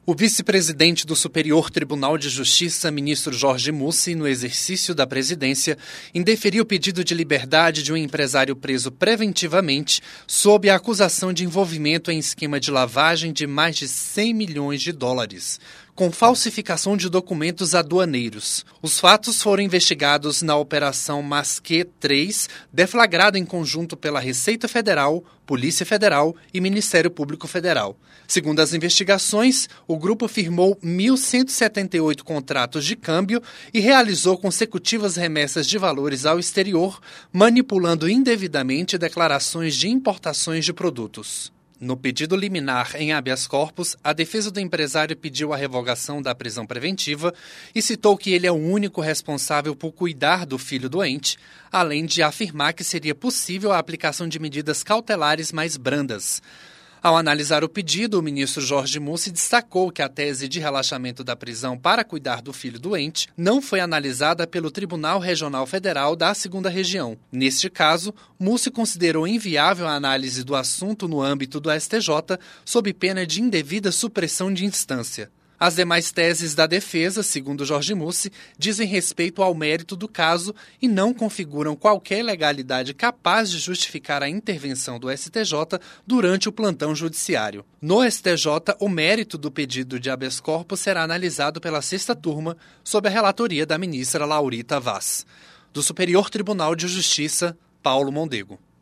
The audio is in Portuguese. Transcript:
O vice-presidente do Superior Tribunal de Justiça, ministro Jorge Mussi, no exercício da presidência, indeferiu o pedido de liberdade de um empresário preso preventivamente sob a acusação de envolvimento em esquema de lavagem de mais de 100 milhões de dólares, com falsificação de documentos aduaneiros. Os fatos foram investigados na Operação Masquet 3, deflagrada em conjunto pela Receita Federal, Polícia Federal e Ministério Público Federal. Segundo as investigações, o grupo firmou 1.178 contratos de câmbio e realizou consecutivas remessas de valores ao exterior, manipulando indevidamente declarações de importações de produtos. No pedido liminar em habeas corpus, a defesa do empresário pediu a revogação da prisão preventiva e citou que ele é o único responsável por cuidar do filho doente, além de afirmar que seria possível a aplicação de medidas cautelares mais brandas. Ao analisar o pedido, o ministro Jorge Mussi destacou que a tese de relaxamento da prisão para cuidar do filho doente não foi analisada pelo Tribunal Regional Federal da 2ª Região. Neste caso, Mussi considerou inviável a análise do assunto no âmbito do STJ, sob pena de indevida supressão de instância. As demais teses da defesa, segundo Jorge Mussi, dizem respeito ao mérito do caso e não configuram qualquer legalidade capaz de justificar a intervenção do STJ durante o plantão judiciário. No STJ, o mérito do pedido de habeas corpus será analisado pela 6ª turma, sob a relatoria da ministra Laurita Vaz. Do Superior Tribunal de Justiça, Paulo Mondego.